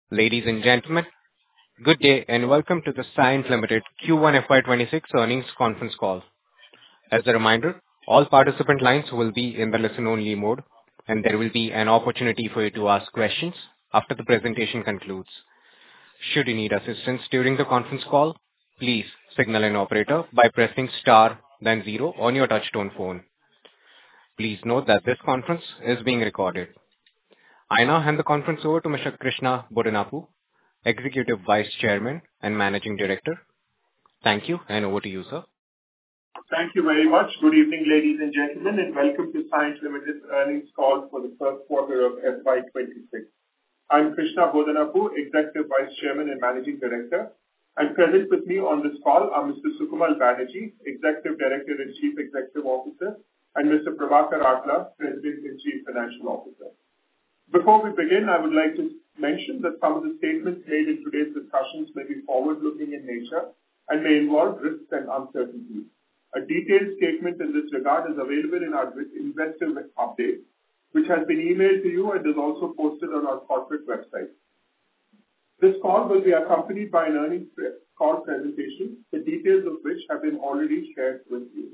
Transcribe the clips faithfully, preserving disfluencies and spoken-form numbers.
Ladies and gentlemen, good day and welcome to the Cyient Limited Q one F Y twenty-six earnings conference call. As a reminder, all participant lines will be in the listen-only mode, and there will be an opportunity for you to ask questions after the presentation concludes. Should you need assistance during the conference call, please signal an operator by pressing star then zero on your touchtone phone. Please note that this conference is being recorded. I now hand the conference over to Mister Krishna Bodanapu, Executive Vice Chairman and Managing Director. Thank you, and over to you, sir. Thank you very much. Good evening, ladies and gentlemen, and welcome to Cyient Limited's earnings call for the first quarter of F Y twenty-six. I'm Krishna Bodanapu, Executive Vice Chairman and Managing Director, and present with me on this call are Mister Sukamal Banerjee, Executive Director and Chief Executive Officer, and Mister Prabhakar Atla, President and Chief Financial Officer. Before we begin, I would like to mention that some of the statements made in today's discussions may be forward-looking in nature and may involve risks and uncertainties. A detailed statement in this regard is available in our investor update, which has been emailed to you and is also posted on our corporate website. This call will be accompanied by an earnings call presentation, the details of which have been already shared with you.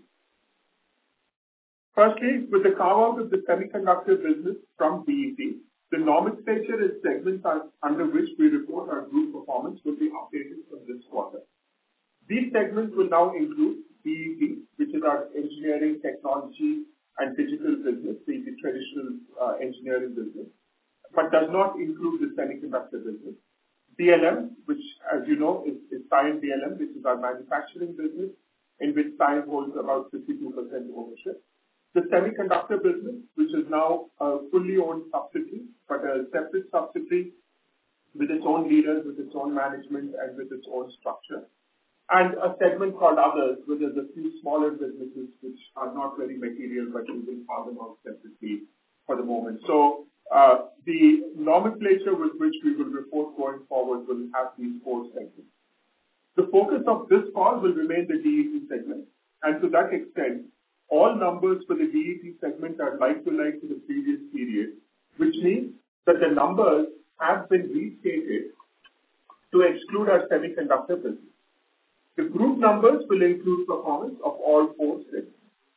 Firstly, with the carve-out of the semiconductor business from B E T, the nomenclature and segments under which we report our group performance will be updated from this quarter. These segments will now include B E T, which is our engineering, technology, and digital business, the traditional uh, engineering business, but does not include the semiconductor business. D L M, which, as you know, is, is Cyient D L M, which is our manufacturing business, in which Cyient holds about fifty-two percent ownership. The semiconductor business, which is now a fully owned subsidiary, but a separate subsidiary with its own leaders, with its own management, and with its own structure. And a segment called Others, where there's a few smaller businesses which are not very material, but we will call them out separately for the moment. So uh, the nomenclature with which we will report going forward will have these four segments. The focus of this call will remain the D E T segment, and to that extent, all numbers for the D E T segment are like-to-like to the previous period, which means that the numbers have been restated to exclude our semiconductor business. The group numbers will include performance of all four segments.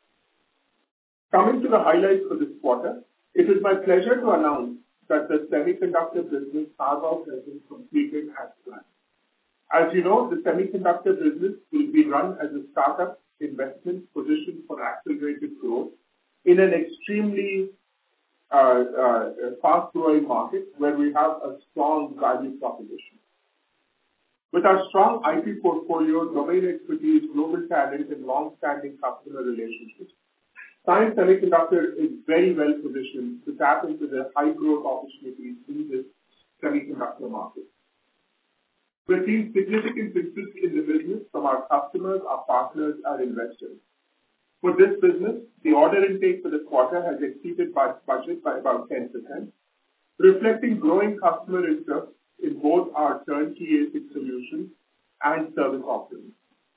Coming to the highlights for this quarter, it is my pleasure to announce that the semiconductor business carve-out has been completed as planned. As you know, the semiconductor business will be run as a startup investment positioned for accelerated growth in an extremely uh, uh, fast-growing market where we have a strong value proposition. With our strong I P portfolio, domain expertise, global talent, and long-standing customer relationships, Cyient Semiconductor is very well positioned to tap into the high-growth opportunities in this semiconductor market. We're seeing significant interest in the business from our customers, our partners, our investors. For this business, the order intake for the quarter has exceeded by budget by about ten percent, reflecting growing customer interest in both our turnkey A SIC solutions and service offerings.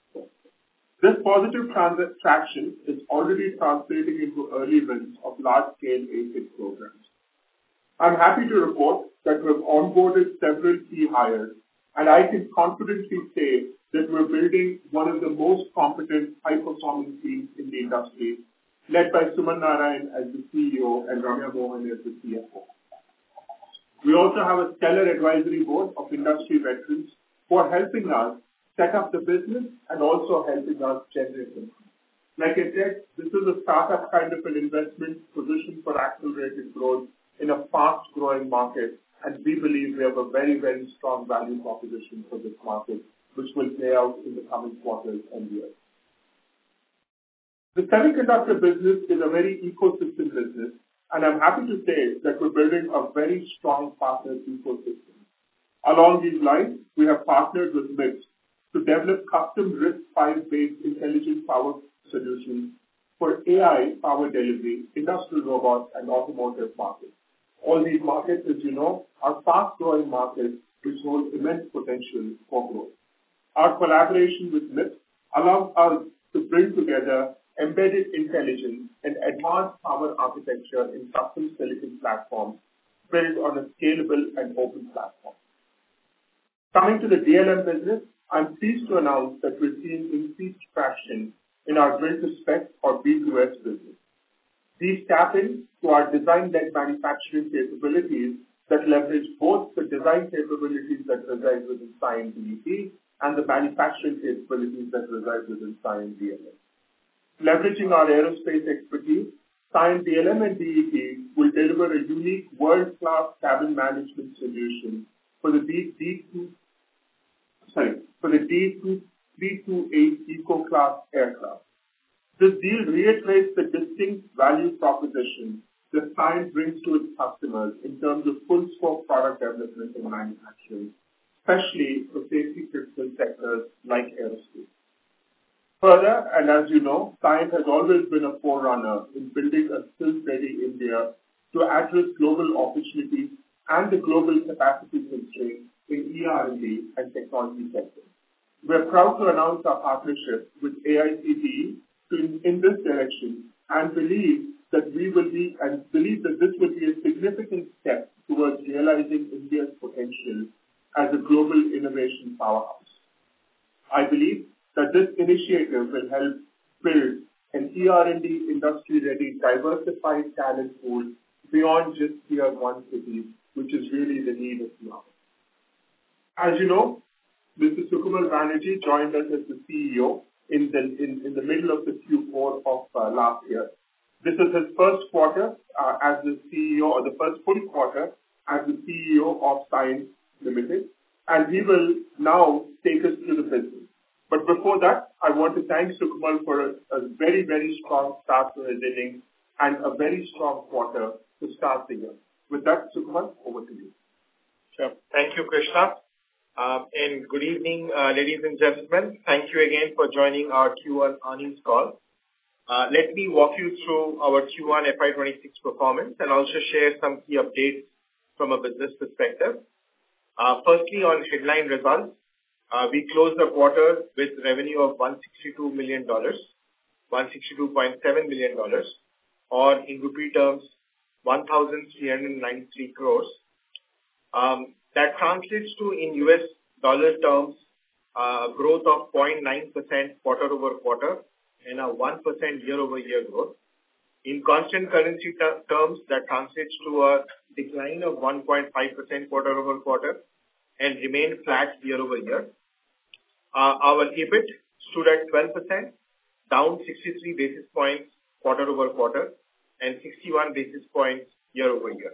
This positive trans- traction is already translating into early wins of large-scale A SIC programs. I'm happy to report that we've onboarded several key hires, and I can confidently say that we're building one of the most competent, high-performing teams in the industry, led by Suman Narayan as the C E O and Ramya Mohan as the C F O. We also have a stellar advisory board of industry veterans who are helping us set up the business and also helping us generate income. Like I said, this is a startup kind of an investment position for accelerated growth in a fast-growing market, and we believe we have a very, very strong value proposition for this market, which will play out in the coming quarters and years. The semiconductor business is a very ecosystem business, and I'm happy to say that we're building a very strong partner ecosystem. Along these lines, we have partnered with M I T to develop custom RISC-V-based intelligent power solutions for A I power delivery, industrial robots, and automotive markets. All these markets, as you know, are fast-growing markets which hold immense potential for growth. Our collaboration with M I T allows us to bring together embedded intelligence and advanced power architecture in custom silicon platforms built on a scalable and open platform. Coming to the D L M business, I'm pleased to announce that we're seeing increased traction in our build-to-spec or B two S business. These tap into our design-led manufacturing capabilities that leverage both the design capabilities that reside within Cyient D E P and the manufacturing capabilities that reside within Cyient D L M. Leveraging our aerospace expertise, Cyient D L M and D E P will deliver a unique world-class cabin management solution for the D two, sorry, for the D two three twenty-eight Eco-class aircraft. This deal reiterates the distinct value proposition that Cyient brings to its customers in terms of full scope product development and manufacturing, especially for safety critical sectors like aerospace. Further, and as you know, Cyient has always been a forerunner in building a skills-ready India to address global opportunities and the global capacity constraints in E R and D and technology sectors. We are proud to announce our partnership with A I C T E in, in this direction and believe that we will be and believe that this will be a significant step towards realizing India's potential as a global innovation powerhouse. I believe that this initiative will help build an E R and D industry-ready, diversified talent pool beyond just tier one cities, which is really the need of the hour. As you know, Mister Sukamal Banerjee joined us as the C E O in the in, in the middle of the Q four of uh, last year. This is his first quarter uh, as the C E O, or the first full quarter as the C E O of Cyient Limited, and he will now take us through the business. But before that, I want to thank Sukamal for a, a very, very strong start to his innings and a very strong quarter to start the year. With that, Sukamal, over to you. Sure. Thank you, Krishna. Um, and good evening, uh, ladies and gentlemen. Thank you again for joining our Q one earnings call. Uh, let me walk you through our Q one F Y twenty-six performance and also share some key updates from a business perspective. Uh, firstly, on headline results, uh, we closed the quarter with revenue of one hundred sixty-two million dollars, one hundred sixty-two point seven million dollars, or in rupee terms, one thousand three hundred ninety-three crores. Um, that translates to, in U S dollar terms, uh, growth of zero point nine percent quarter over quarter and a one percent year over year growth. In constant currency ter- terms, that translates to a decline of one point five percent quarter over quarter and remained flat year over year. Uh, our EBIT stood at twelve percent, down sixty-three basis points quarter over quarter and sixty-one basis points year over year.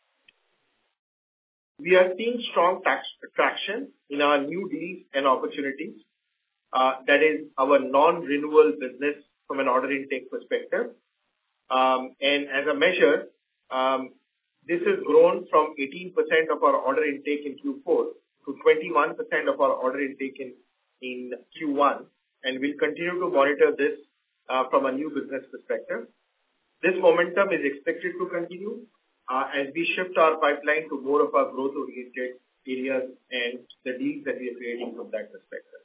We are seeing strong tax traction in our new deals and opportunities. Uh, that is our non-renewal business from an order intake perspective. Um, and as a measure, um, this has grown from eighteen percent of our order intake in Q four to twenty-one percent of our order intake in, in Q one. And we'll continue to monitor this uh, from a new business perspective. This momentum is expected to continue uh, as we shift our pipeline to more of our growth-oriented areas and the deals that we are creating from that perspective.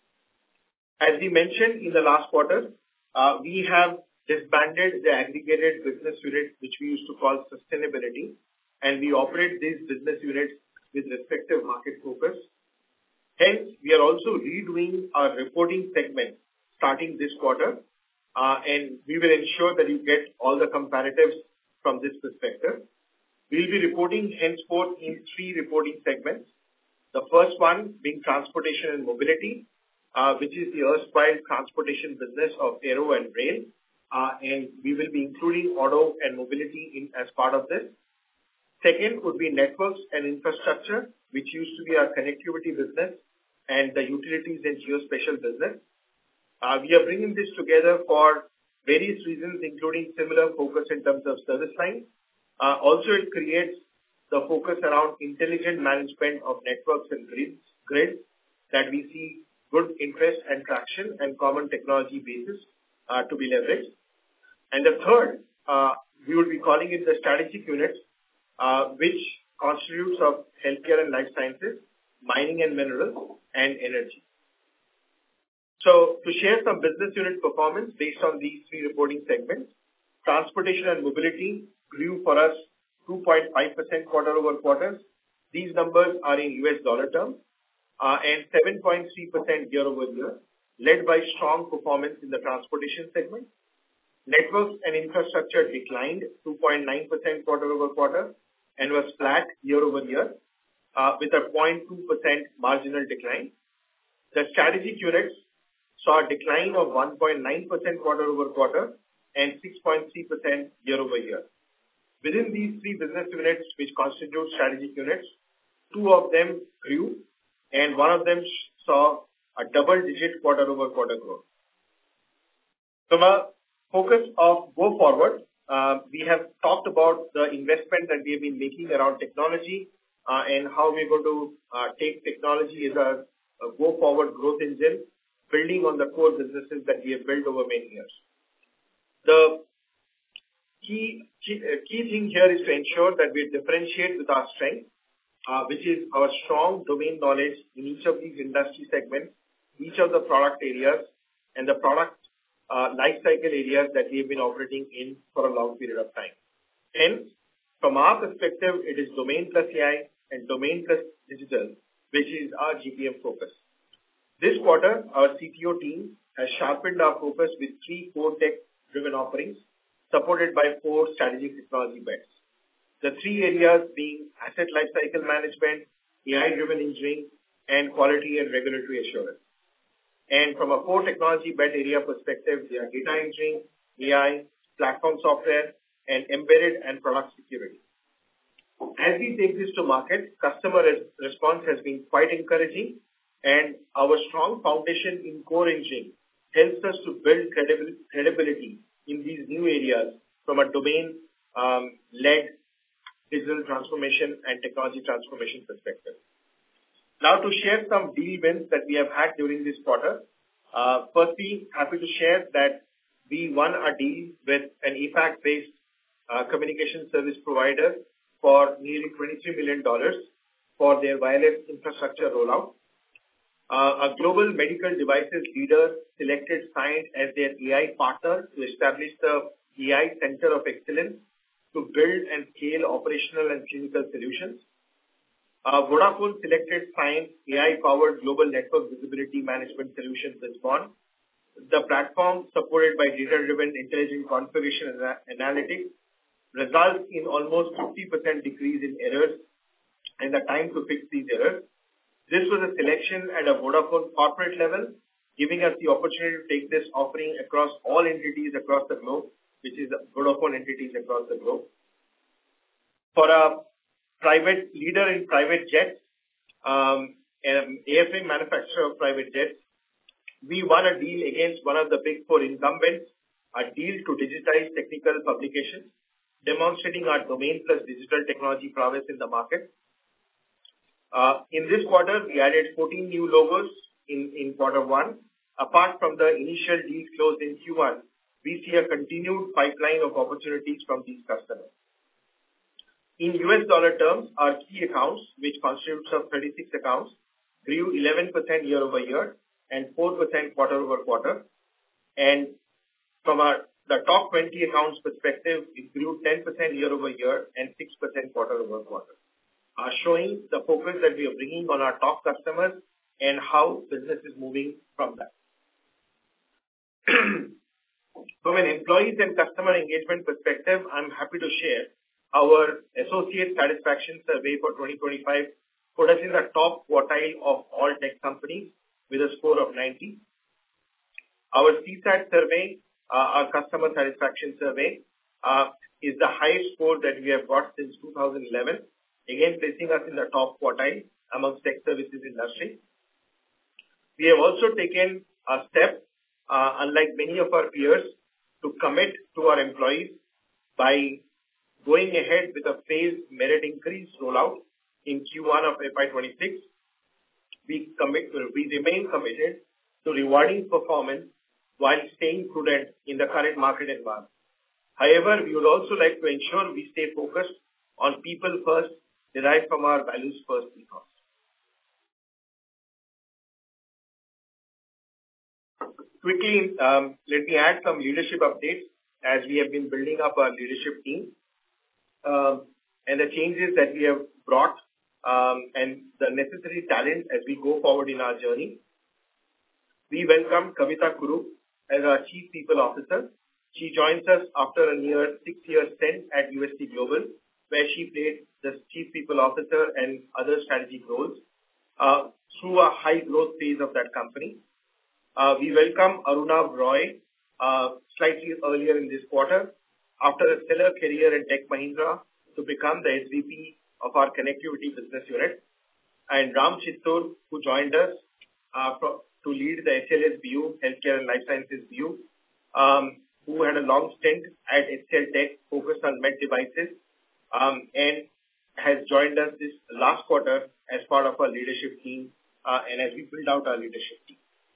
As we mentioned in the last quarter, uh, we have disbanded the aggregated business unit, which we used to call sustainability, and we operate these business units with respective market focus. Hence, we are also redoing our reporting segment starting this quarter, uh, and we will ensure that you get all the comparatives from this perspective. We'll be reporting henceforth in three reporting segments. The first one being transportation and mobility, uh, which is the erstwhile transportation business of aero and rail, uh, and we will be including auto and mobility in as part of this. Second would be networks and infrastructure, which used to be our connectivity business and the utilities and geospatial business. Uh, we are bringing this together for various reasons, including similar focus in terms of service line. Uh, also, it creates the focus around intelligent management of networks and grids, grids that we see good interest and traction and common technology basis uh, to be leveraged. And the third, uh, we will be calling it the strategic unit, uh, which constitutes of healthcare and life sciences, mining and minerals, and energy. So to share some business unit performance based on these three reporting segments, transportation and mobility grew for us two point five percent quarter over quarter. These numbers are in U S dollar terms. uh, and seven point three percent year-over-year, led by strong performance in the transportation segment. Networks and infrastructure declined two point nine percent quarter-over-quarter and was flat year-over-year, uh, with a zero point two percent marginal decline. The strategic units saw a decline of one point nine percent quarter-over-quarter and six point three percent year-over-year. Within these three business units, which constitute strategic units, two of them grew, and one of them saw a double-digit quarter-over-quarter growth. From a focus of go forward, uh, we have talked about the investment that we have been making around technology uh, and how we're going to uh, take technology as a, a go-forward growth engine, building on the core businesses that we have built over many years. The key, key, uh, key thing here is to ensure that we differentiate with our strength, uh, which is our strong domain knowledge in each of these industry segments, each of the product areas, and the product uh, life cycle areas that we have been operating in for a long period of time. Hence, from our perspective, it is domain plus A I and domain plus digital, which is our G P M focus. This quarter, our C T O team has sharpened our focus with three core tech-driven offerings, supported by four strategic technology bets. The three areas being asset lifecycle management, A I-driven engineering, and quality and regulatory assurance. And from a core technology bet area perspective, they are data engineering, A I, platform software, and embedded and product security. As we take this to market, customer res- response has been quite encouraging, and our strong foundation in core engineering helps us to build credibil- credibility in these new areas from a domain-led um, digital transformation and technology transformation perspective. Now to share some deal wins that we have had during this quarter. Uh, firstly, happy to share that we won a deal with an A PAC-based uh, communication service provider for nearly twenty-three million dollars for their wireless infrastructure rollout. Uh, a global medical devices leader selected Cyient as their A I partner to establish the A I Center of Excellence to build and scale operational and clinical solutions. Uh, Vodafone selected Cyient A I-powered global network visibility management solution Sysbon. The platform, supported by data-driven intelligent configuration and analytics, results in almost fifty percent decrease in errors and the time to fix these errors. This was a selection at a Vodafone corporate level, giving us the opportunity to take this offering across all entities across the globe, which is Vodafone entities across the globe. For a private leader in private jets, um, an A F A manufacturer of private jets, we won a deal against one of the big four incumbents, a deal to digitize technical publications, demonstrating our domain plus digital technology prowess in the market. Uh, in this quarter, we added fourteen new logos in, in quarter one. Apart from the initial deal closed in Q one, we see a continued pipeline of opportunities from these customers. In U S dollar terms, our key accounts, which constitutes of thirty-six accounts, grew eleven percent year-over-year and four percent quarter-over-quarter. And from our the top twenty accounts perspective, it grew ten percent year-over-year and six percent quarter-over-quarter, uh, showing the focus that we are bringing on our top customers and how business is moving from that. From an employees and customer engagement perspective, I'm happy to share our associate satisfaction survey for twenty twenty-five put us in the top quartile of all tech companies with a score of ninety. Our C SAT survey, uh, our customer satisfaction survey, uh, is the highest score that we have got since two thousand eleven, again placing us in the top quartile amongst tech services industry. We have also taken a step, uh, unlike many of our peers, to commit to our employees by going ahead with a phased merit increase rollout in Q one of F Y twenty-six. We commit, we remain committed to rewarding performance while staying prudent in the current market environment. However, we would also like to ensure we stay focused on people first, derived from our values first ethos. Quickly, um, let me add some leadership updates as we have been building up our leadership team. Um, and the changes that we have brought um, and the necessary talent as we go forward in our journey. We welcome Kavita Kuru as our Chief People Officer. She joins us after a near six-year stint at U S T Global, where she played the Chief People Officer and other strategic roles uh, through a high-growth phase of that company. Uh, we welcome Arunav Roy uh, slightly earlier in this quarter after a stellar career in Tech Mahindra to become the S V P of our Connectivity Business Unit, and Ram Chittur, who joined us uh, pro- to lead the H L S B U, Healthcare and Life Sciences B U, um, who had a long stint at H C L Tech focused on med devices um, and has joined us this last quarter as part of our leadership team uh, and as we build out our leadership team.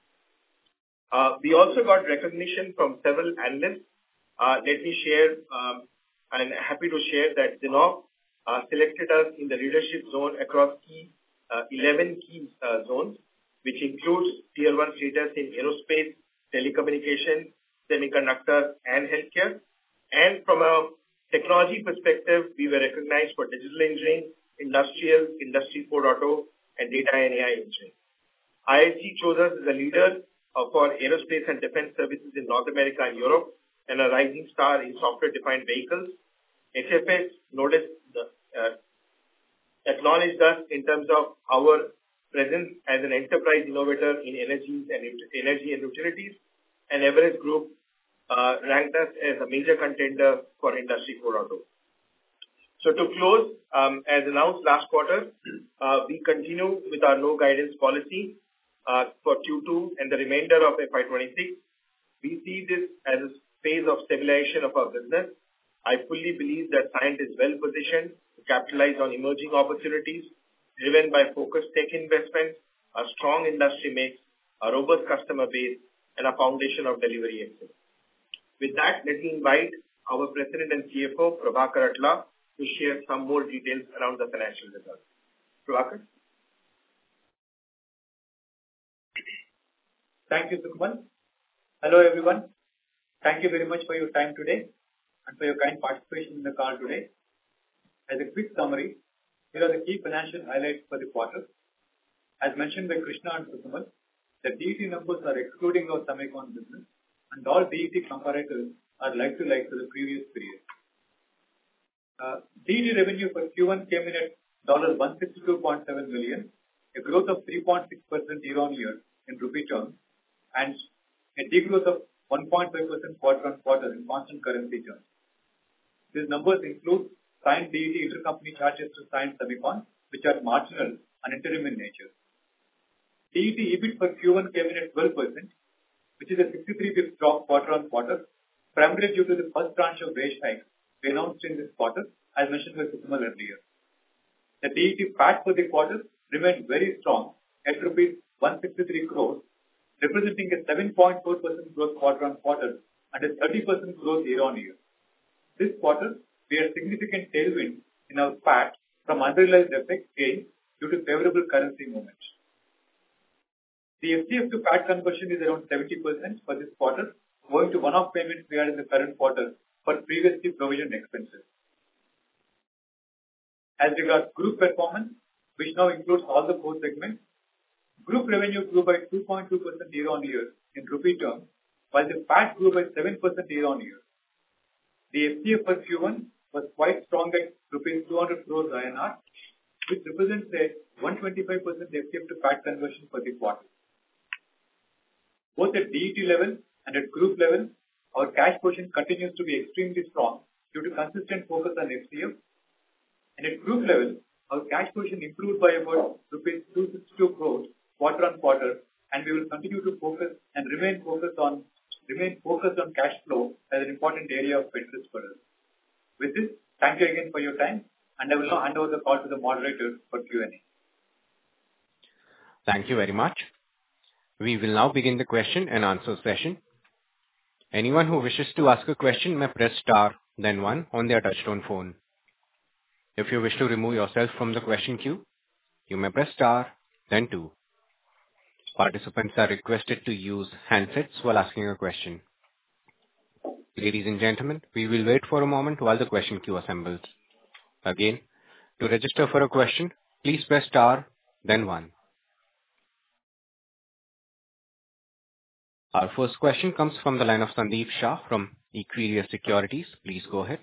Uh, we also got recognition from several analysts. Uh, let me share, um, I'm happy to share that Zinnov uh, selected us in the leadership zone across key, uh, eleven key uh, zones, which includes tier one status in aerospace, telecommunication, semiconductor, and healthcare. And from a technology perspective, we were recognized for digital engineering, industrial, industry four point oh, and data and A I engineering. I I S G chose us as a leader uh, for aerospace and defense services in North America and Europe, and a rising star in software-defined vehicles. H F S noticed the, uh, acknowledged us in terms of our presence as an enterprise innovator in energies and energy and utilities, and Everest Group uh, ranked us as a major contender for Industry four point oh. So to close, um, as announced last quarter, uh, we continue with our no guidance policy uh, for Q two and the remainder of F Y twenty-six. We see this as a phase of stabilization of our business. I fully believe that Cyient is well positioned to capitalize on emerging opportunities driven by focused tech investment, a strong industry mix, a robust customer base, and a foundation of delivery excellence. With that, let me invite our President and C F O, Prabhakar Atla, to share some more details around the financial results. Prabhakar? Thank you, Sukamal. Hello, everyone. Thank you very much for your time today and for your kind participation in the call today. As a quick summary, here are the key financial highlights for the quarter. As mentioned by Krishna and Sukamal, the D E T numbers are excluding our semicon business, and all D E T comparators are like to like to the previous period. Uh, D E T revenue for Q one came in at one hundred sixty-two point seven million, a growth of three point six percent year on year in rupee terms, and a degrowth of one point five percent quarter on quarter in constant currency terms. These numbers include Cyient D E T intercompany charges to Cyient Semicon, which are marginal and interim in nature. D E T EBIT for Q one came in at twelve percent, which is a sixty-three basis points drop quarter on quarter, primarily due to the first tranche of wage hikes we announced in this quarter, as mentioned by Sukamal earlier. The D E T P A T for the quarter remained very strong at rupees one hundred sixty-three crores, representing a seven point four percent growth quarter on quarter and a thirty percent growth year on year. This quarter, we had significant tailwind in our P A T from unrealized F X gains due to favorable currency movement. The F C F to P A T conversion is around seventy percent for this quarter, owing to one-off payments we had in the current quarter for previously provisioned expenses. As regards group performance, which now includes all the four segments, group revenue grew by two point two percent year on year in rupee terms, while the P A T grew by seven percent year on year. The F C F for Q one was quite strong at rupees two hundred crores I N R, which represents a one hundred twenty-five percent F C F to P A T conversion for the quarter. Both at D E T level and at group level, our cash position continues to be extremely strong due to consistent focus on F C F. And at group level, our cash position improved by about rupees two hundred sixty-two crores quarter on quarter, and we will continue to focus and remain focused on remain focused on cash flow as an important area of interest for us. With this, thank you again for your time, and I will now hand over the call to the moderator for Q and A. Thank you very much. We will now begin the question and answer session. Anyone who wishes to ask a question may press star, then one on their touchtone phone. If you wish to remove yourself from the question queue, you may press star, then two. Participants are requested to use handsets while asking a question. Ladies and gentlemen, we will wait for a moment while the question queue assembles. Again, to register for a question, please press star, then one. Our first question comes from the line of Sandeep Shah from Equirus Securities. Please go ahead.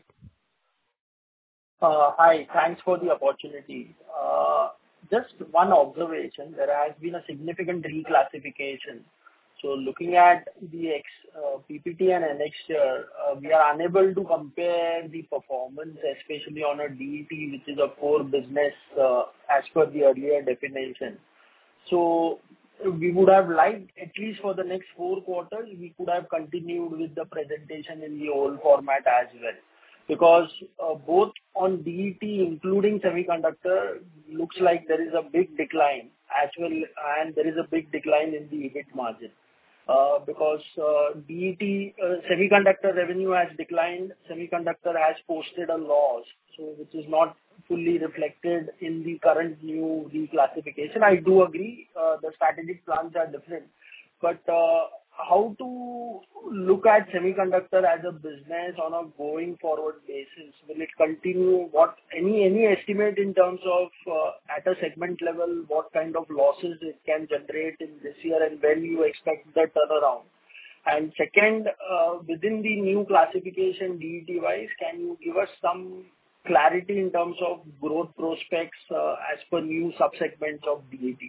Uh, Hi. Thanks for the opportunity. Uh, Just one observation. There has been a significant reclassification. So looking at the ex uh, P P T and annexure, uh, we are unable to compare the performance, especially on a D E T, which is a core business, uh, as per the earlier definition. So we would have liked, at least for the next four quarters, we could have continued with the presentation in the old format as well. Because uh, both on D E T, including semiconductor, looks like there is a big decline as well, and there is a big decline in the E B I T margin. Uh, Because uh, D E T uh, semiconductor revenue has declined, semiconductor has posted a loss, so which is not fully reflected in the current new reclassification. I do agree, uh, the strategic plans are different, but uh, how to look at semiconductor as a business on a going forward basis? Will it continue? What any any estimate in terms of uh, at a segment level, what kind of losses it can generate in this year, and when you expect the turnaround? And second, uh, within the new classification D E T wise, can you give us some clarity in terms of growth prospects uh, as per new subsegments of D E T?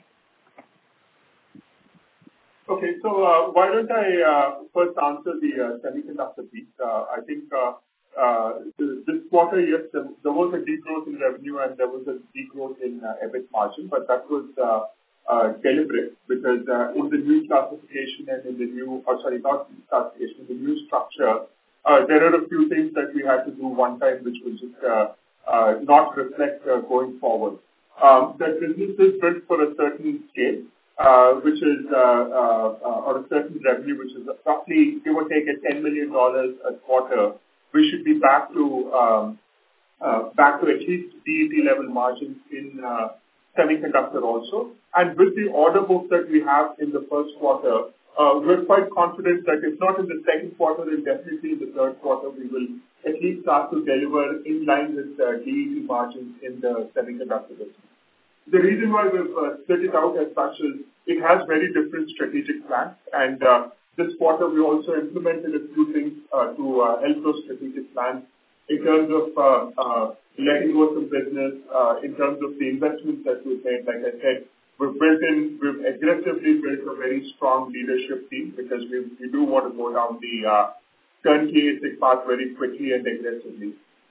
Okay. So, uh, why don't I uh, first answer the uh, semiconductor piece? Uh, I think uh, uh, this quarter, yes, there there was a degrowth in revenue and there was a degrowth in uh, E B I T margin, but that was uh, uh, deliberate because uh, in the new classification and in the new, or sorry, not new classification, in the new structure, uh, there are a few things that we had to do one time which will just uh, uh, not reflect uh, going forward. Um, That business is built for a certain scale. Uh, which is uh, uh, uh, or a certain revenue, which is roughly, give or take, at ten million dollars a quarter, we should be back to um, uh, back to at least D E T level margins in uh, semiconductor also. And with the order book that we have in the first quarter, uh, we're quite confident that if not in the second quarter, then definitely in the third quarter, we will at least start to deliver in line with uh, D E T margins in the semiconductor business. The reason why we've uh, split it out as such is it has very different strategic plans, and uh, this quarter we also implemented a few things uh, to uh, help those strategic plans in terms of uh, uh, letting go some business, uh, in terms of the investments that we've made. Like I said, we've built in, we've aggressively built a very strong leadership team because we, we do want to go down the uh, turnkey ASIC path very quickly and aggressively.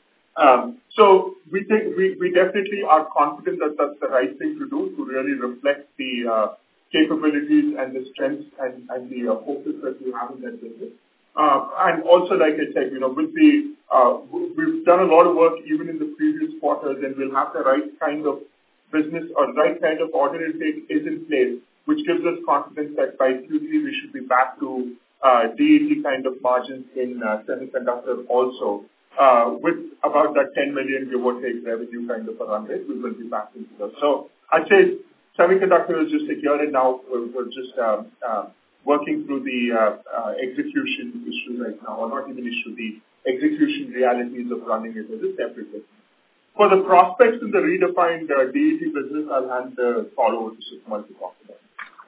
Um, so we think we, we definitely are confident that that's the right thing to do to really reflect the uh, capabilities and the strengths and, and the uh, focus that we have in that business. Uh, and also, like I said, you know, with the uh, we've done a lot of work even in the previous quarters, and we'll have the right kind of business or right kind of order intake is in place, which gives us confidence that by Q three we should be back to uh, D E T kind of margins in uh, semiconductor also. Uh, with about that ten million give or take revenue kind of a run rate, we will be back into that. So I'd say semiconductor is just a year and now we're, we're just um, uh, working through the uh, uh, execution issue right now, or not even issue, the execution realities of running it as a separate business. For the prospects in the redefined uh, D E T business, I'll hand the call over to Sukamal to talk about.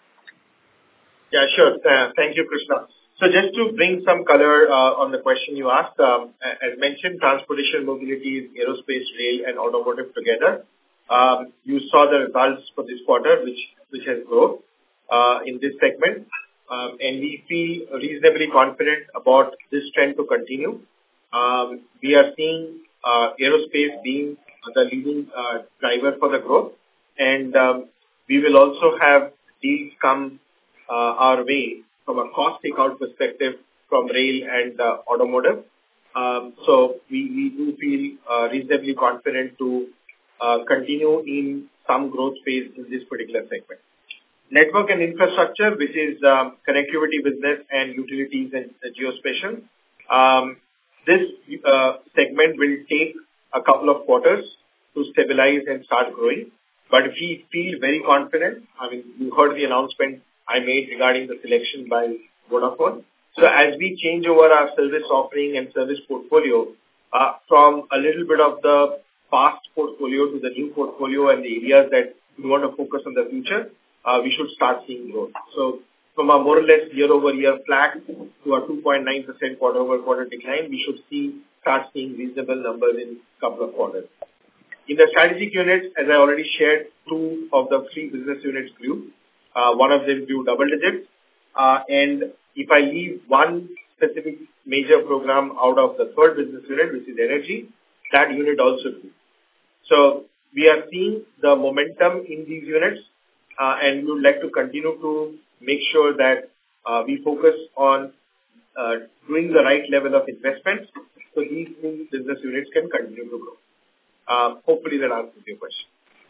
Yeah, sure. Uh, thank you, Krishna. So just to bring some color uh, on the question you asked, um, as mentioned, transportation, mobility, aerospace, rail, and automotive together. Um, you saw the results for this quarter, which which has grown uh, in this segment, um, and we feel reasonably confident about this trend to continue. Um, we are seeing uh, aerospace being the leading uh, driver for the growth, and um, we will also have deals come uh, our way from a cost takeout perspective from rail and uh, automotive. Um, so we, we do feel uh, reasonably confident to uh, continue in some growth phase in this particular segment. Network and infrastructure, which is um, connectivity business and utilities and uh, geospatial. Um, this uh, segment will take a couple of quarters to stabilize and start growing. But we feel very confident. I mean, you heard the announcement I made regarding the selection by Vodafone. So as we change over our service offering and service portfolio uh, from a little bit of the past portfolio to the new portfolio and the areas that we want to focus on the future, uh, we should start seeing growth. So from a more or less year-over-year flat to a two point nine percent quarter-over-quarter decline, we should see start seeing reasonable numbers in a couple of quarters. In the strategic units, as I already shared, two of the three business units grew. Uh, one of them grew double digits. Uh, and if I leave one specific major program out of the third business unit, which is energy, that unit also grew. So we are seeing the momentum in these units, uh, and we would like to continue to make sure that uh, we focus on uh, doing the right level of investments so these two business units can continue to grow. Uh, hopefully that answers your question.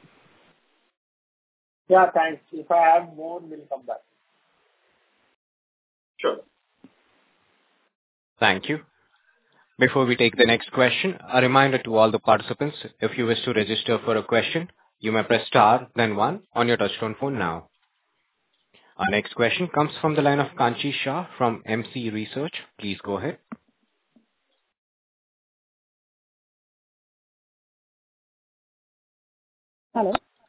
Yeah, thanks. If I have more, we'll come back. Sure. Thank you. Before we take the next question, a reminder to all the participants, if you wish to register for a question, you may press star, then one on your touchtone phone now. Our next question comes from the line of Kanchi Shah from M C Research. Please go ahead. Hello?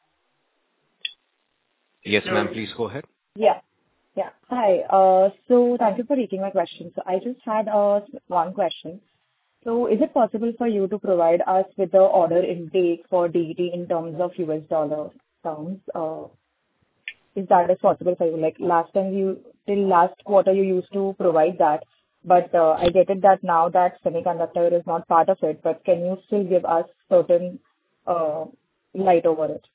Yes, ma'am, please go ahead. Yeah. Yeah. Hi. Uh, so thank you for taking my question. So I just had uh, one question. So is it possible for you to provide us with the order intake for D E T in terms of U S dollar terms? Uh, is that is possible for you? Like last time you, till last quarter you used to provide that, but uh, I get it that now that semiconductor is not part of it, but can you still give us certain uh, light over it?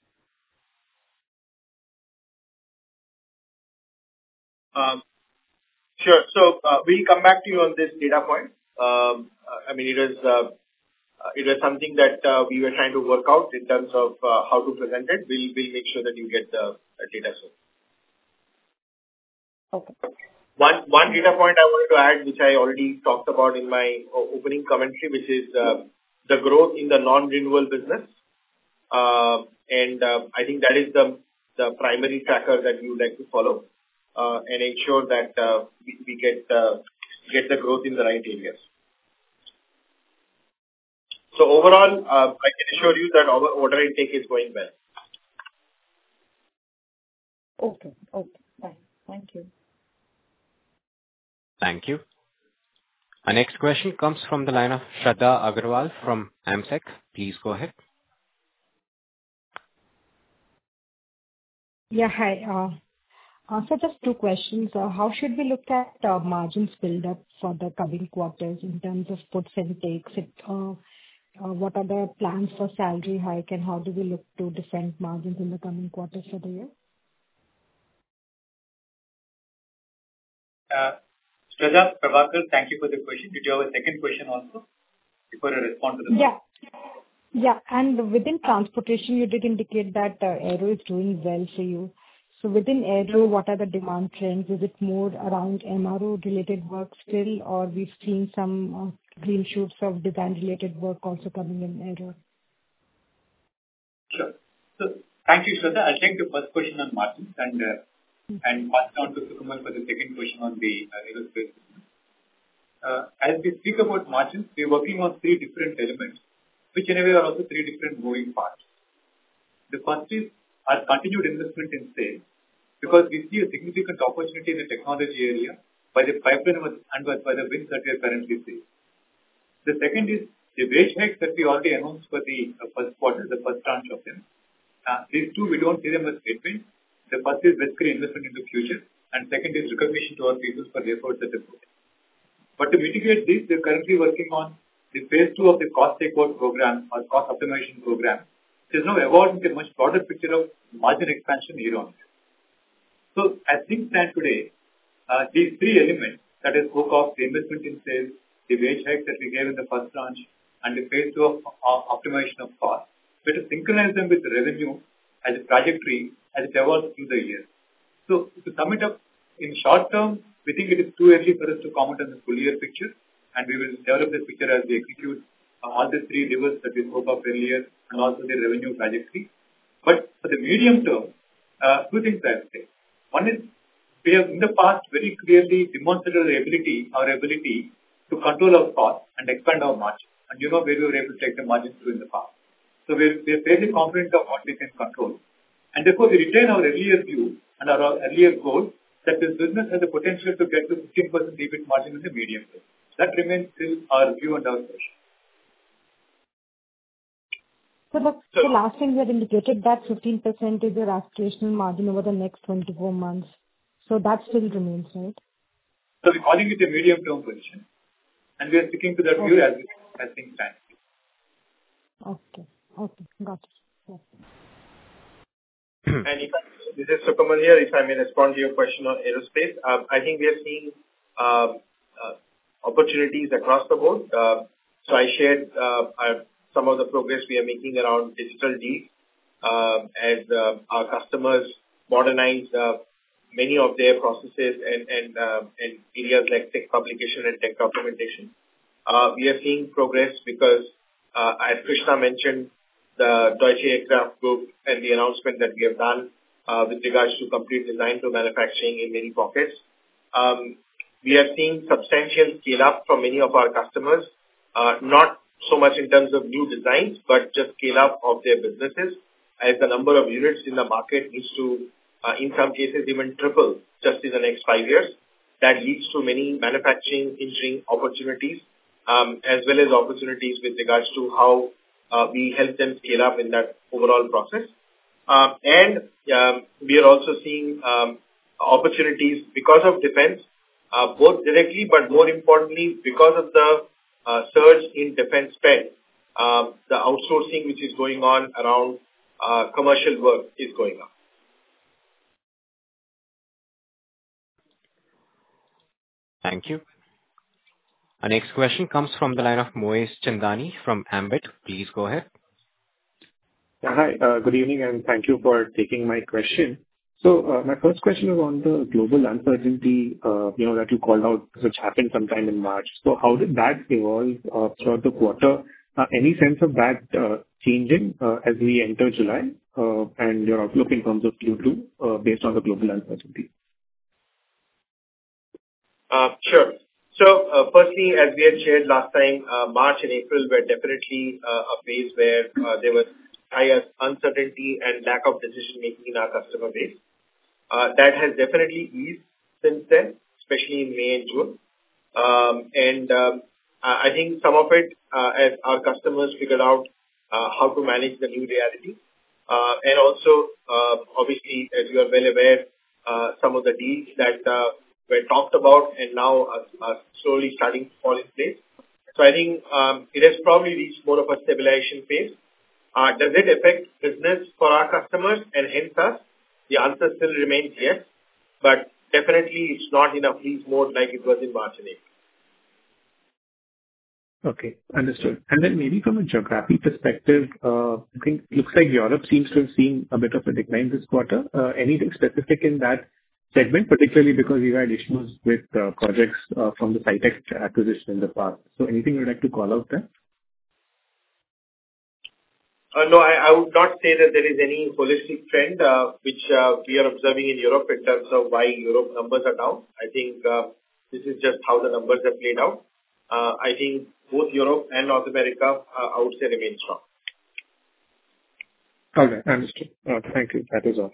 Um, sure. So uh, we'll come back to you on this data point. Um, I mean, it was uh, it was something that uh, we were trying to work out in terms of uh, how to present it. We'll we'll make sure that you get the, the data soon. Okay. One one data point I wanted to add, which I already talked about in my opening commentary, which is uh, the growth in the non-renewal business, uh, and uh, I think that is the the primary tracker that we would like to follow. Uh, and ensure that uh, we, we get uh, get the growth in the right areas. So overall, uh, I can assure you that our order intake is going well. Okay. Okay. Fine. Thank you. Thank you. Our next question comes from the line of Shraddha Agarwal from AMSEC. Please go ahead. Yeah, hi. Uh, Uh, so just two questions. Uh, how should we look at uh, margins build up for the coming quarters in terms of puts and takes? It, uh, uh, what are the plans for salary hike and how do we look to defend margins in the coming quarters for the year? Uh, Shraddha, Prabhakar, thank you for the question. Did you have a second question also before I respond to the Yeah. Yeah, and within transportation, you did indicate that uh, Aero is doing well for you. So within Aero, what are the demand trends? Is it more around M R O related work still, or we've seen some uh, green shoots of design related work also coming in Aero? Sure. So thank you, Shraddha. I'll take the first question on margins and uh, and pass it on to Sukamal for the second question on the uh, aerospace business. Uh, as we speak about margins, we're working on three different elements, which in a way are also three different moving parts. The first is our continued investment in sales, because we see a significant opportunity in the technology area by the pipeline and by the wins that we are currently seeing. The second is the wage hikes that we already announced for the uh, first quarter, the first tranche of them. Uh, these two, we don't see them as headwinds. The first is basically investment in the future, and second is recognition to our people for the efforts that they put. But to mitigate this, we're currently working on the phase two of the cost takeout program or cost optimization program, which is now evolved into a much broader picture of margin expansion year on year. So as things stand today, uh, these three elements, that is book of the investment in sales, the wage hike that we gave in the first tranche, and the phase two of uh, optimization of cost, we have to synchronize them with the revenue as a trajectory as it evolves through the year. So to sum it up, in short term, we think it is too early for us to comment on the full year picture, and we will develop this picture as we execute uh, all the three levers that we spoke of earlier and also the revenue trajectory. But for the medium term, uh, two things I would say. One is, we have in the past very clearly demonstrated our ability, our ability to control our costs and expand our margin. And you know where we were able to take the margin through in the past. So we're, we're fairly confident of what we can control. And therefore, we retain our earlier view and our earlier goal that this business has the potential to get to fifteen percent EBIT margin in the medium term. That remains still our view and our push. So the, the last time you had indicated that fifteen percent is your aspirational margin over the next twenty-four months. So that still remains, right? So we're calling it a medium-term position. And we are sticking to that okay. view as, as things stand. Okay. Okay. Got it. Yeah. And if I, this is Sukamal here, if I may respond to your question on aerospace, um, I think we are seeing uh, uh, opportunities across the board. Uh, so I shared uh, our, some of the progress we are making around digital deals uh, as uh, our customers modernize uh, many of their processes and, and, uh, and areas like tech publication and tech documentation. Uh, we are seeing progress because, uh, as Krishna mentioned, the Deutsche Aircraft Group and the announcement that we have done uh, with regards to complete design to manufacturing in many pockets. Um, we are seeing substantial scale up from many of our customers, uh, not so much in terms of new designs, but just scale up of their businesses as the number of units in the market needs to, uh, in some cases, even triple just in the next five years. That leads to many manufacturing, engineering opportunities, um, as well as opportunities with regards to how Uh, we help them scale up in that overall process. Um, and um, we are also seeing um, opportunities because of defense, uh, both directly, but more importantly, because of the uh, surge in defense spend, um, the outsourcing which is going on around uh, commercial work is going up. Thank you. Our next question comes from the line of Moez Chandani from Ambit. Please go ahead. Yeah, hi, uh, good evening, and thank you for taking my question. So, uh, my first question is on the global uncertainty, uh, you know, that you called out, which happened sometime in March. So how did that evolve uh, throughout the quarter? Uh, Any sense of that uh, changing uh, as we enter July, uh, and your outlook in terms of Q two uh, based on the global uncertainty? Uh, sure. So, uh, firstly, as we had shared last time, uh, March and April were definitely uh, a phase where uh, there was higher uncertainty and lack of decision-making in our customer base. Uh, that has definitely eased since then, especially in May and June. Um, and um, I think some of it, uh, as our customers figured out uh, how to manage the new reality. Uh, and also, uh, obviously, as you are well aware, uh, some of the deals that uh, were talked about and now are, are slowly starting to fall in place. So I think um, it has probably reached more of a stabilization phase. Uh, does it affect business for our customers and hence us? The answer still remains yes, but definitely it's not in a freeze mode like it was in March and April. Okay, understood. And then maybe from a geography perspective, uh, I think it looks like Europe seems to have seen a bit of a decline this quarter. Uh, Anything specific in that segment, particularly because we've had issues with uh, projects uh, from the Cytec acquisition in the past. So anything you'd like to call out there? Uh, no, I, I would not say that there is any holistic trend uh, which uh, we are observing in Europe in terms of why Europe numbers are down. I think uh, this is just how the numbers have played out. Uh, I think both Europe and North America, uh, I would say, remain strong. Okay, understood. Uh, Thank you. That is all.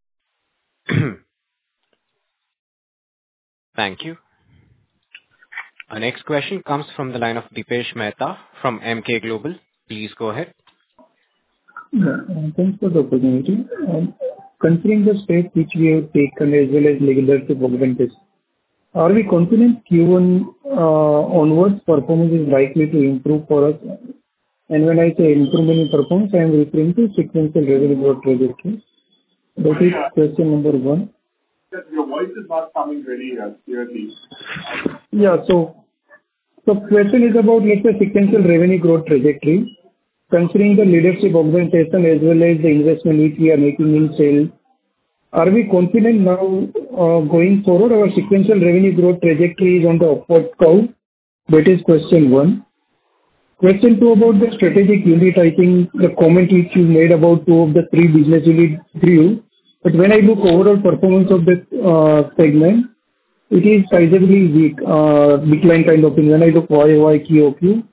Thank you. Our next question comes from the line of Dipesh Mehta from Emkay Global. Please go ahead. Yeah, uh, thanks for the opportunity. Um, Considering the steps which we have taken as well as leadership augmentation, are we confident Q one uh, onwards performance is likely to improve for us? And when I say improvement in performance, I am referring to sequential revenue growth trajectory. That is question number one. Your voice is not coming very uh, clearly. Yeah, so the question is about, let's say, sequential revenue growth trajectory. Considering the leadership augmentation as well as the investment which we are making in sales, are we confident now uh, going forward our sequential revenue growth trajectory is on the upward curve? That is question one. Question two about the strategic unit. I think the comment which you made about two of the three business unit grew, but when I look overall performance of the uh, segment, it is sizably weak, uh, decline kind of thing. When I look Y O Y, Q O Q,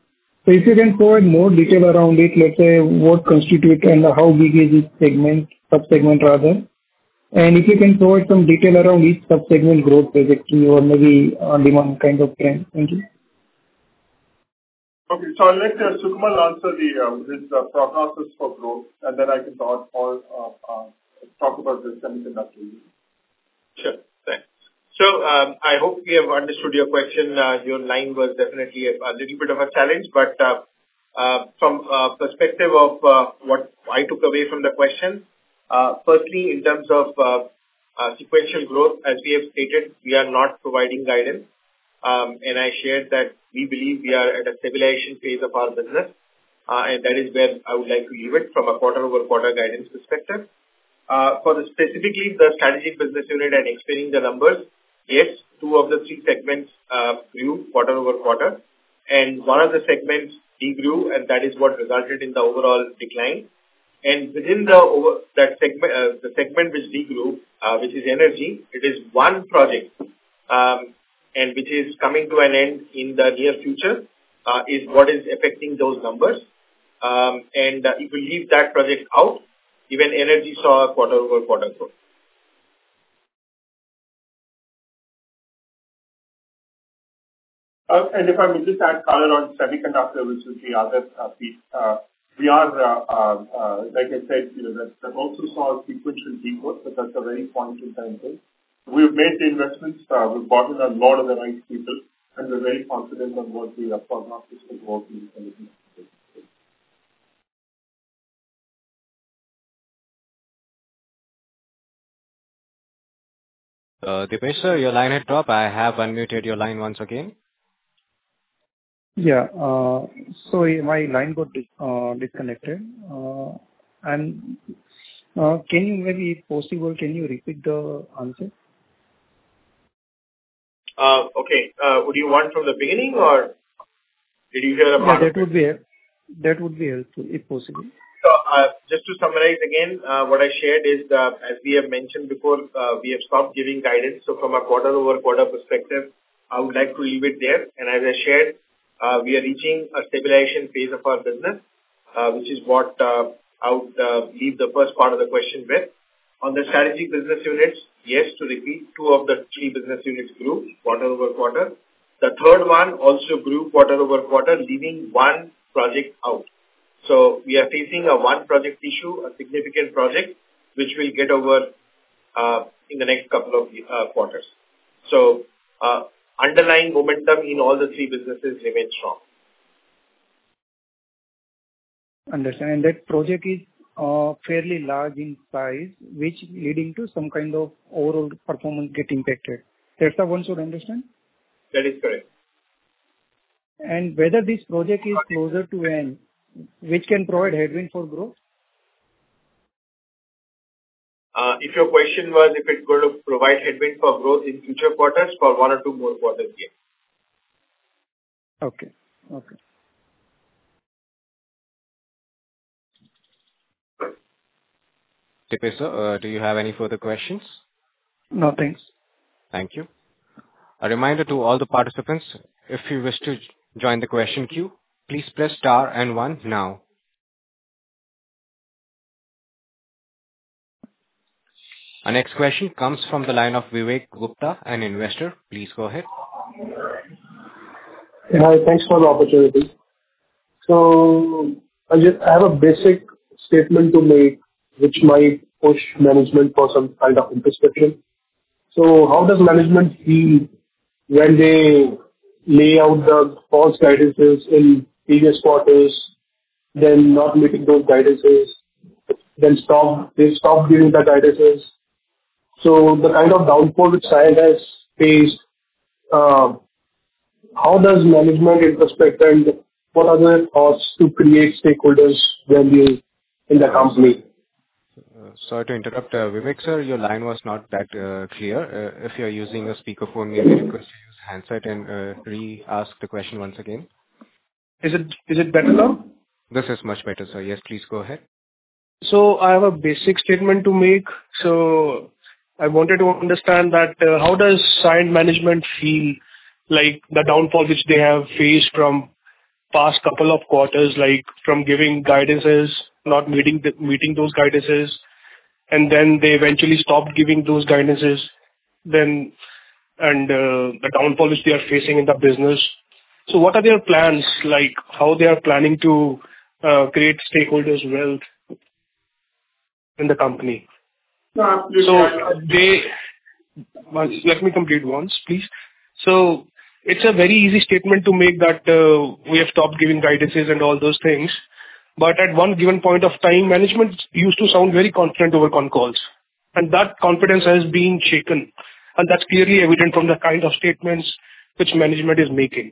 So if you can provide more detail around it, let's say what constitute and how big is each segment, sub-segment rather, and if you can provide some detail around each sub-segment growth trajectory or maybe on-demand kind of trend. Thank you. Okay. So I'll let uh, Sukamal answer the uh, his uh, prognosis for growth, and then I can talk or uh, uh, talk about the semiconductor. Sure. Thanks. So um, I hope we have understood your question. Uh, your line was definitely a, a little bit of a challenge, but uh, uh, from uh, perspective of uh, what I took away from the question, uh, firstly, in terms of uh, uh, sequential growth, as we have stated, we are not providing guidance. Um, and I shared that we believe we are at a stabilization phase of our business, uh, and that is where I would like to leave it from a quarter-over-quarter guidance perspective. Uh, for the specifically the strategic business unit and explaining the numbers, yes, two of the three segments uh, grew quarter-over-quarter, and one of the segments degrew, and that is what resulted in the overall decline. And within the over, that segment, uh, the segment which degrew, uh, which is energy, it is one project. Um, and which is coming to an end in the near future, uh, is what is affecting those numbers. Um, and uh, if we leave that project out, even energy saw a quarter-over-quarter growth. Uh, and if I may just add color on semiconductor, which is the other uh, piece, uh, we are, uh, uh, uh, like I said, you know, that, that also saw a sequential degrowth, but that's a very point in time thing. We've made the investments, uh, we've brought in a lot of the right people, and we're very confident on what the uh, prognosis will work in semiconductor. Uh, Dipesh sir, your line had dropped. I have unmuted your line once again. Yeah. Uh, so my line got dis- uh, disconnected. Uh, and uh, can you maybe, if possible, can you repeat the answer? Uh, okay. Uh, would you want from the beginning, or did you hear a part? Yeah, that would be that would be helpful if possible. So, uh, just to summarize again, uh, what I shared is, uh, as we have mentioned before, uh, we have stopped giving guidance. So, from a quarter-over-quarter perspective, I would like to leave it there. And as I shared, uh, we are reaching a stabilization phase of our business, uh, which is what uh, I would uh, leave the first part of the question with. On the strategic business units, yes, to repeat, two of the three business units grew quarter-over-quarter. The third one also grew quarter-over-quarter, leaving one project out. So we are facing a one project issue, a significant project, which will get over uh, in the next couple of uh, quarters. So uh, underlying momentum in all the three businesses remains strong. Understand. And that project is uh, fairly large in size, which leading to some kind of overall performance get impacted. That's how one should understand? That is correct. And whether this project is closer to end, which can provide headwind for growth? Uh, if your question was if it's going to provide headwind for growth in future quarters, for one or two more quarters, yes. Okay. Okay. Dipesh sir, uh, do you have any further questions? No, thanks. Thank you. A reminder to all the participants, if you wish to join the question queue, please press star and one now. Our next question comes from the line of Vivek Gupta, an investor. Please go ahead. Hi, thanks for the opportunity. So I just I have a basic statement to make, which might push management for some kind of introspection. So how does management feel when they lay out the false guidances in previous quarters, then not meeting those guidances, then stop, they stop giving the guidances? So the kind of downfall which Cyient has faced, uh, how does management introspect, and what are the thoughts to create stakeholders value in the company? Uh, sorry to interrupt, uh, Vivek sir, your line was not that uh, clear. Uh, if you are using a speakerphone, maybe request to use handset and uh, re-ask the question once again. Is it is it better now? This is much better, sir. Yes, please go ahead. So I have a basic statement to make. So I wanted to understand that uh, how does Cyient management feel like the downfall which they have faced from past couple of quarters, like from giving guidances, not meeting the, meeting those guidances, and then they eventually stopped giving those guidances, then and uh, the downfall which they are facing in the business. So what are their plans, like how they are planning to uh, create stakeholders' wealth in the company? No, absolutely. So they, well, let me complete once, please. So it's a very easy statement to make that uh, we have stopped giving guidances and all those things. But at one given point of time, management used to sound very confident over con calls. And that confidence has been shaken. And that's clearly evident from the kind of statements which management is making.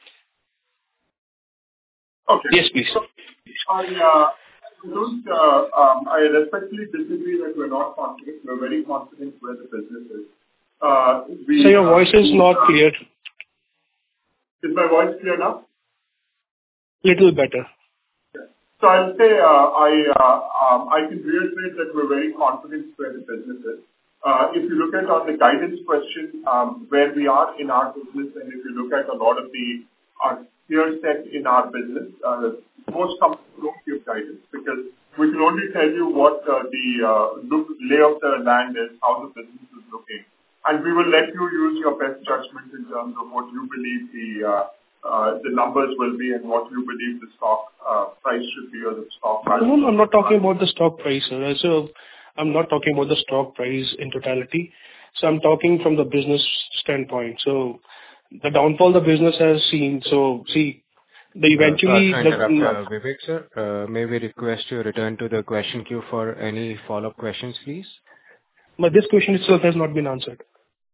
Okay. Yes, please. I, uh, don't, uh, um, I respectfully disagree that we're not confident. We're very confident where the business is. Uh, we, so your voice uh, is not uh, clear. Is my voice clear now? Little better. So I'll say uh, I uh, um, I can reiterate that we're very confident where the business is. Uh, if you look at on the guidance question, um, where we are in our business, and if you look at a lot of the our peer set in our business, uh, most companies don't give guidance because we can only tell you what uh, the uh, look lay of the land is, how the business is looking, and we will let you use your best judgment in terms of what you believe the uh, Uh, the numbers will be and what you believe the stock uh, price should be or the stock value. No, no, I'm not talking about the stock price, sir. So I'm not talking about the stock price in totality. So I'm talking from the business standpoint. So the downfall the business has seen. So see, the eventually... Uh, sorry to the, interrupt, uh, Vivek, sir. Uh, may we request you return to the question queue for any follow-up questions, please? But this question itself has not been answered.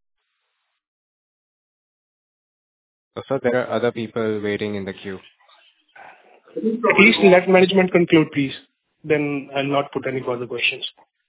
So there are other people waiting in the queue. At least let management conclude, please. Then I'll not put any further questions.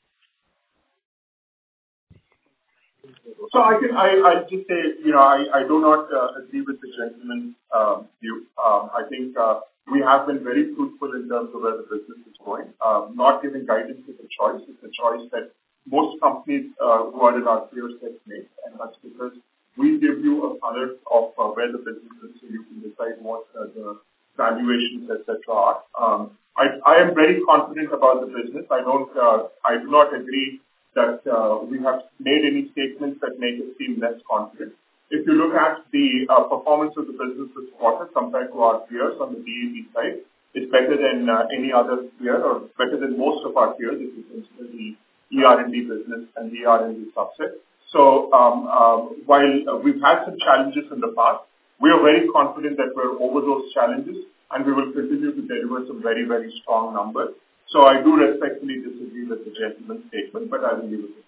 So I can, I, I'll just say, you know, I, I do not uh, agree with the gentleman's uh, view. Um, I think uh, we have been very fruitful in terms of where the business is going. Uh, not giving guidance is a choice. It's a choice that most companies uh, who are in our peer set make, and that's because we give you a color of uh, where the business is so you can decide what uh, the valuations, et cetera are. Um, I, I am very confident about the business. I don't, uh, I do not agree that uh, we have made any statements that make us seem less confident. If you look at the uh, performance of the business this quarter compared to our peers on the D E V side, it's better than uh, any other peer or better than most of our peers if you consider the E R and D business and the E R and D subset. So um, um, while uh, we've had some challenges in the past, we are very confident that we're over those challenges and we will continue to deliver some very, very strong numbers. So I do respectfully disagree with the gentleman's statement, but I will leave it.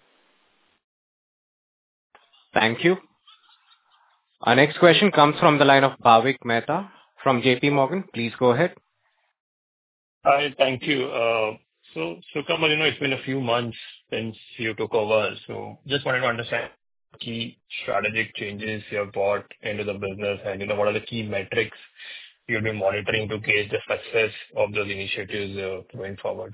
Thank you. Our next question comes from the line of Bhavik Mehta from J P Morgan. Please go ahead. Hi, thank you. Uh, So, Sukamal, you know, it's been a few months since you took over, so just wanted to understand key strategic changes you have brought into the business and, you know, what are the key metrics you'll be monitoring to gauge the success of those initiatives uh, going forward?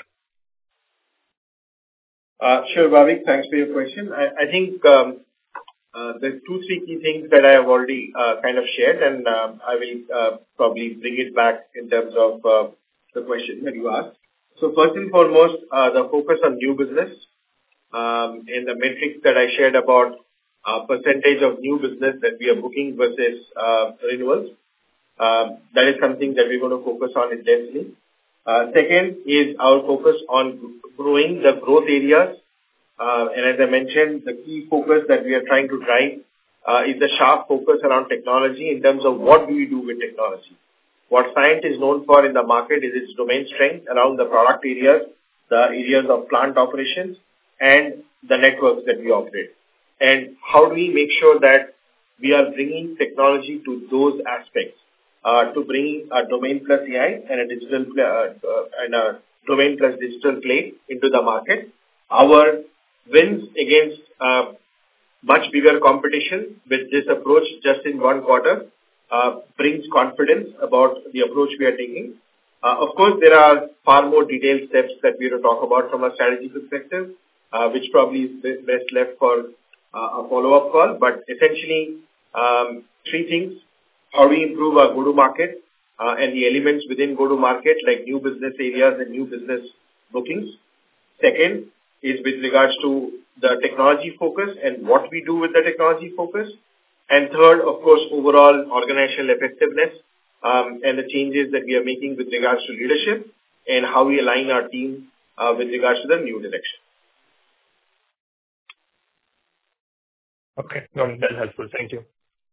Uh, Sure, Bhavik, thanks for your question. I, I think um, uh, there's two, three key things that I have already uh, kind of shared, and um, I will uh, probably bring it back in terms of uh, the question that you asked. So first and foremost, uh, the focus on new business um, and the metrics that I shared about uh, percentage of new business that we are booking versus uh, renewals. Um, that is something that we're going to focus on intensely. Uh, second is our focus on growing the growth areas. Uh, and as I mentioned, the key focus that we are trying to drive uh, is the sharp focus around technology in terms of what do we do with technology. What Cyient is known for in the market is its domain strength around the product areas, the areas of plant operations, and the networks that we operate. And how do we make sure that we are bringing technology to those aspects, uh, to bring a domain plus A I and a digital uh, uh, and a domain plus digital play into the market. Our wins against uh, much bigger competition with this approach just in one quarter Uh, brings confidence about the approach we are taking. Uh, of course, there are far more detailed steps that we will talk about from a strategy perspective, uh, which probably is best left for uh, a follow-up call. But essentially, um, three things. How do we improve our go-to-market? uh, and the elements within go-to-market, like new business areas and new business bookings. Second is with regards to the technology focus and what we do with the technology focus. And third, of course, overall organizational effectiveness um, and the changes that we are making with regards to leadership and how we align our team uh, with regards to the new direction. Okay, no, that's helpful. Thank you.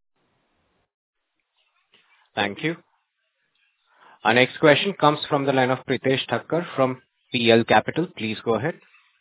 Thank you. Our next question comes from the line of Pritesh Thakkar from P L Capital. Please go ahead.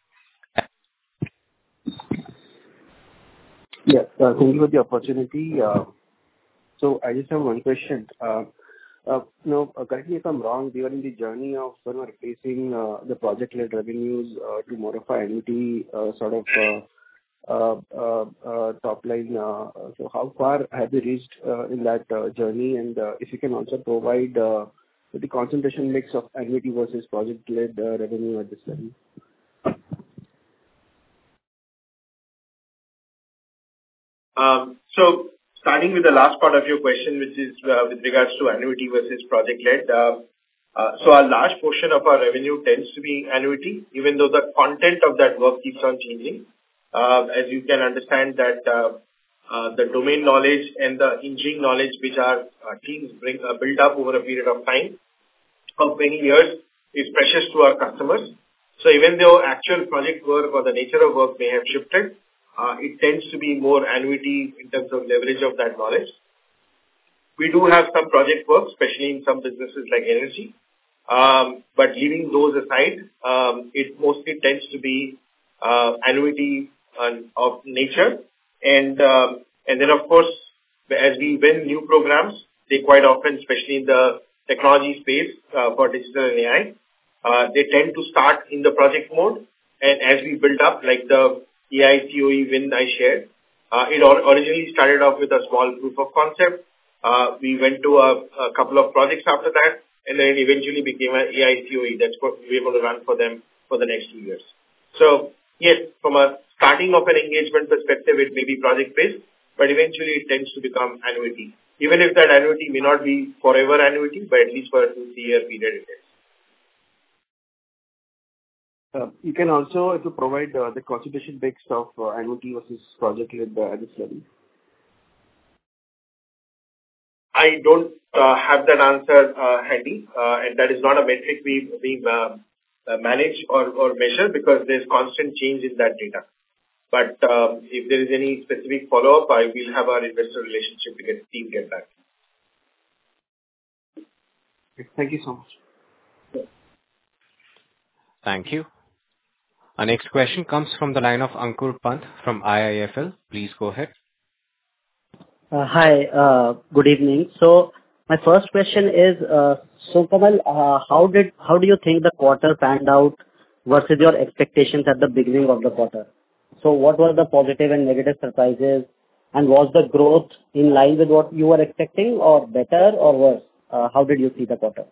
Yes, uh, thank you for the opportunity. Uh, so I just have one question. Uh, uh, no, uh, correct me if I'm wrong. We are in the journey of you know, replacing uh, the project-led revenues uh, to more of an annuity uh, sort of uh, uh, uh, uh, top line. Uh, so how far have we reached uh, in that uh, journey? And uh, if you can also provide uh, the concentration mix of annuity versus project-led uh, revenue at this level. Um, so starting with the last part of your question, which is uh, with regards to annuity versus project-led. Uh, uh, so a large portion of our revenue tends to be annuity, even though the content of that work keeps on changing. Uh, as you can understand that uh, uh, the domain knowledge and the engineering knowledge which our uh, teams bring uh, build up over a period of time of many years is precious to our customers. So even though actual project work or the nature of work may have shifted, Uh, it tends to be more annuity in terms of leverage of that knowledge. We do have some project work, especially in some businesses like energy. Um, but leaving those aside, um, it mostly tends to be uh, annuity uh, of nature. And um, and then, of course, as we win new programs, they quite often, especially in the technology space uh, for digital and A I, uh, they tend to start in the project mode. And as we build up, like the A I C O E win I shared. Uh, it originally started off with a small proof of concept. Uh, we went to a, a couple of projects after that, and then it eventually became an A I C O E. That's what we're going to run for them for the next two years. So, yes, from a starting of an engagement perspective, it may be project-based, but eventually it tends to become annuity. Even if that annuity may not be forever annuity, but at least for a two, three-year period it is. Uh, you can also to provide uh, the concentration mix of uh, annuity versus project-led uh, at this level. I don't uh, have that answer uh, handy, uh, and that is not a metric we we uh, uh, manage or, or measure because there's constant change in that data. But um, if there is any specific follow-up, I will have our investor relationship to get team get back. Thank you so much. Thank you. Our next question comes from the line of Ankur Pant from I I F L. Please go ahead. Uh, hi, uh, good evening. So my first question is, uh, so Kamal, uh, how did how do you think the quarter panned out versus your expectations at the beginning of the quarter? So what were the positive and negative surprises, and was the growth in line with what you were expecting, or better, or worse? Uh, how did you see the quarter?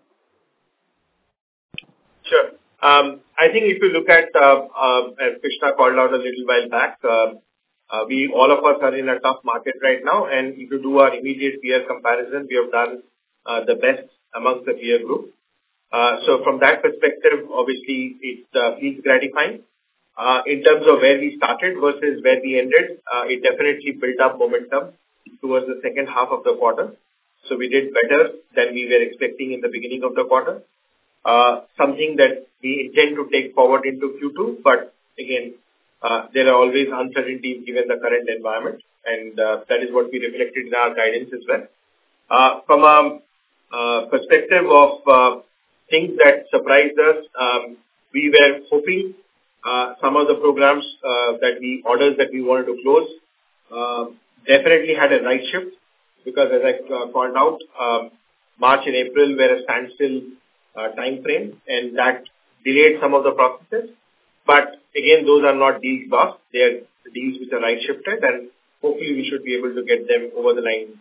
Sure. Um, I think if you look at, uh, uh, as Krishna called out a little while back, uh, uh, we all of us are in a tough market right now, and if you do our immediate peer comparison, we have done uh, the best amongst the peer group. Uh, so from that perspective, obviously, it uh, feels gratifying. Uh, in terms of where we started versus where we ended, uh, it definitely built up momentum towards the second half of the quarter. So we did better than we were expecting in the beginning of the quarter. Uh, something that we intend to take forward into Q two, but again, uh, there are always uncertainties given the current environment, and uh, that is what we reflected in our guidance as well. Uh, from a uh, perspective of uh, things that surprised us, um, we were hoping uh, some of the programs uh, that we, orders that we wanted to close, uh, definitely had a right shift, because as I uh, called out, um, March and April were a standstill Uh, time frame, and that delayed some of the processes. But again, those are not deals lost. They are deals which are right shifted, and hopefully we should be able to get them over the line.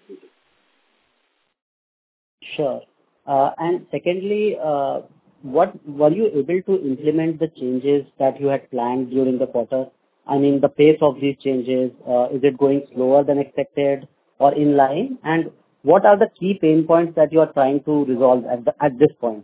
Sure. Uh, and secondly, uh, what were you able to implement the changes that you had planned during the quarter? I mean, the pace of these changes, uh, is it going slower than expected or in line? And what are the key pain points that you are trying to resolve at the, at this point?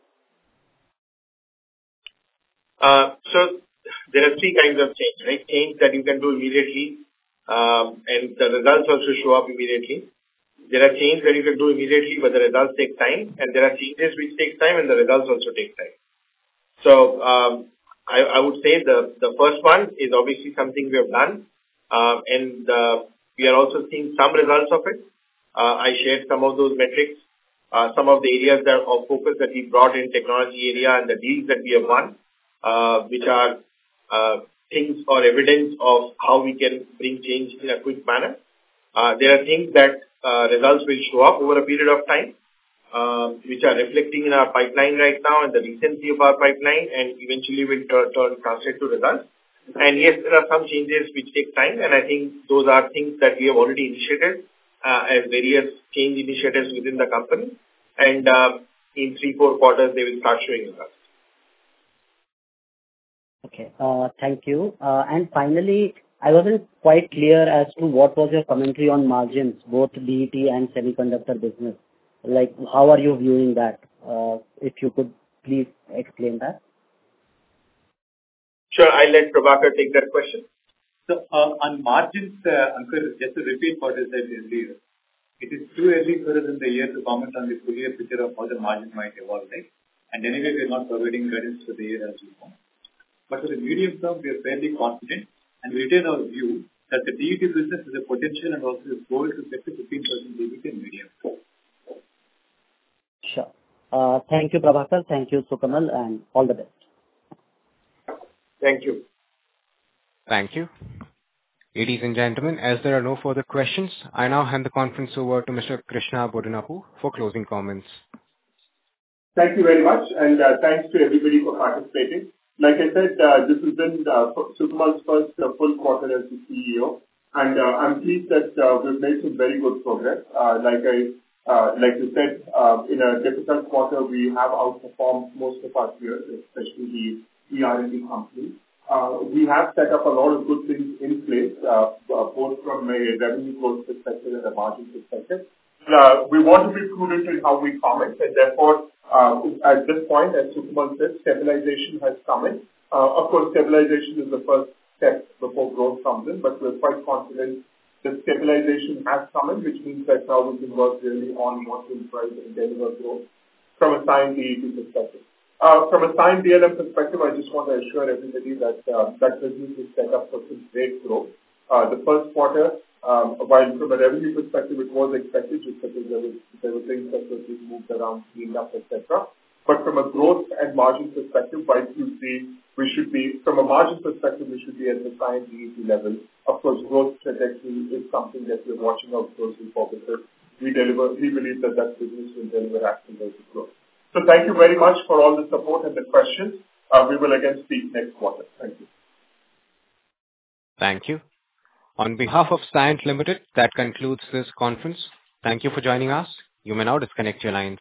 Uh, so there are three kinds of change, right? Change that you can do immediately, um, and the results also show up immediately. There are changes that you can do immediately, but the results take time, and there are changes which take time, and the results also take time. So um, I, I would say the, the first one is obviously something we have done, uh, and uh, we are also seeing some results of it. Uh, I shared some of those metrics, uh, some of the areas that of focus that we brought in technology area and the deals that we have won, uh, which are uh, things or evidence of how we can bring change in a quick manner. Uh, there are things that uh, results will show up over a period of time, uh, which are reflecting in our pipeline right now and the recency of our pipeline, and eventually will turn, turn translate to results. And yes, there are some changes which take time, and I think those are things that we have already initiated uh, as various change initiatives within the company. And uh, in three, four quarters, they will start showing results. Okay, uh, thank you. Uh, and finally, I wasn't quite clear as to what was your commentary on margins, both D E T and semiconductor business. Like, how are you viewing that? Uh, if you could please explain that. Sure, I'll let Prabhakar take that question. So, uh, on margins, uh, Ankur, just to repeat what I said earlier, it is too early for us in the year to comment on the full year picture of how the margin might evolve, right? And anyway, we are not providing guidance for the year as we know. But for the medium term, we are fairly confident, and we retain our view that the D E T business has a potential and also a goal to get to fifteen percent D E T in medium term. Sure. Uh, thank you, Prabhakar. Thank you, Sukamal, and all the best. Thank you. Thank you. Ladies and gentlemen, as there are no further questions, I now hand the conference over to Mister Krishna Bodanapu for closing comments. Thank you very much, and uh, thanks to everybody for participating. Like I said, uh, this has been uh, Sukamal's first uh, full quarter as the C E O, and uh, I'm pleased that uh, we've made some very good progress. Uh, like I, uh, like you said, uh, in a difficult quarter, we have outperformed most of our peers, especially the E R and D companies. Uh, we have set up a lot of good things in place, uh, uh, both from a revenue growth perspective and a margin perspective. Uh, we want to be prudent in how we comment, and therefore, uh, at this point, as Sukamal said, stabilization has come in. Uh, of course, stabilization is the first step before growth comes in, but we're quite confident that stabilization has come in, which means that now we can work really on what will drive and deliver growth from a Cyient D E T perspective. Uh, from a Cyient D L M perspective, I just want to assure everybody that uh, that business is set up for some great growth. Uh, the first quarter, Um, while from a revenue perspective, it was expected just because there, was, there were things that were being moved around, cleaned up, et cetera. But from a growth and margin perspective, by Q three, we should be, from a margin perspective, we should be at the Cyient D E T level. Of course, growth trajectory is something that we're watching out closely for because we deliver, we believe that that business will deliver accelerated growth. So thank you very much for all the support and the questions. Uh, we will again speak next quarter. Thank you. Thank you. On behalf of Cyient Limited, that concludes this conference. Thank you for joining us. You may now disconnect your lines.